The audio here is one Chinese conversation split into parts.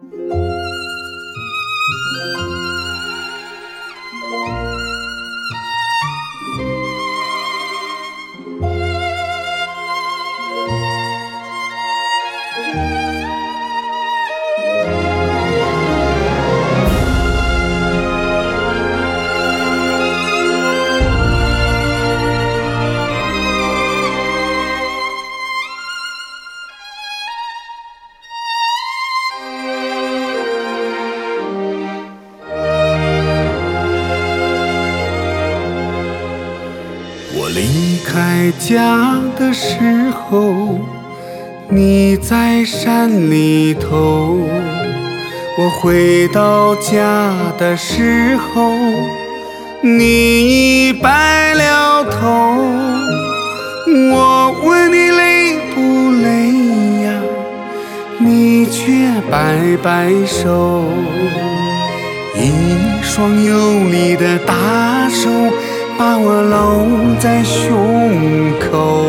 我离开家的时候，你在山里头；我回到家的时候，你已白了头。我问你累不累呀，你却摆摆手，一双有力的大手把我搂在胸口，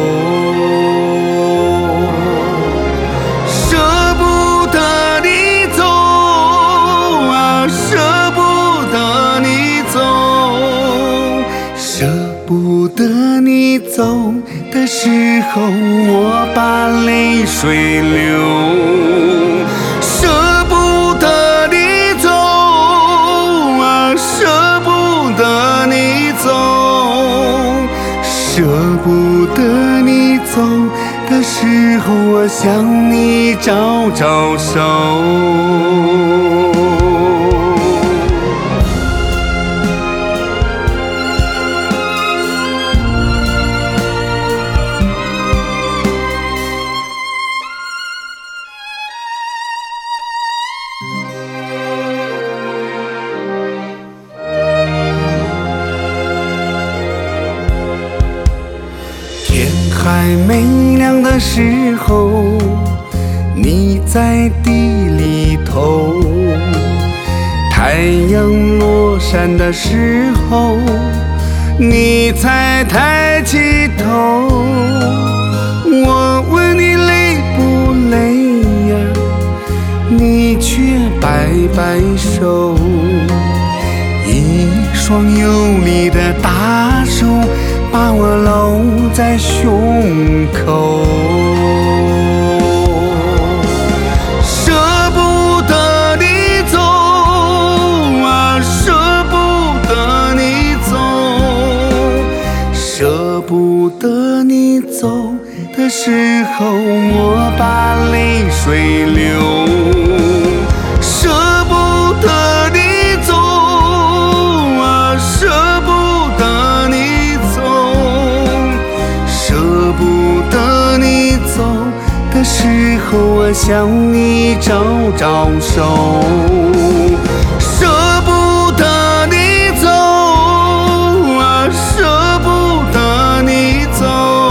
舍不得你走啊，舍不得你走，舍不得你走的时候，我把泪水流。舍不得你走啊，舍不得你走，舍不得你走的时候，我向你招招手。天还没亮的时候，你在地里头；太阳落山的时候，你才抬起头。我问你累不累呀，你却摆摆手，一双有力的大手把我搂在胸口，舍不得你走啊，舍不得你走，舍不得你走的时候，我把泪水流。舍不得你走啊，舍不得你走，舍不得你走的时候，我向你招招手。舍不得你走啊，舍不得你走，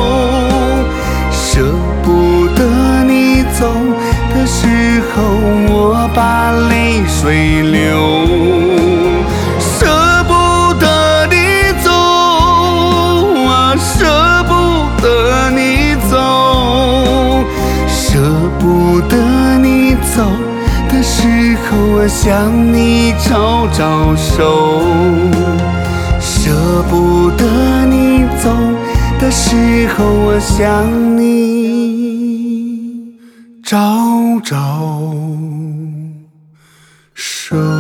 舍不得你走的时候，我把泪水流。舍不得你走啊，舍不得你走，舍不得你走的时候，我向你招招手。舍不得你走的时候，我向你招招手。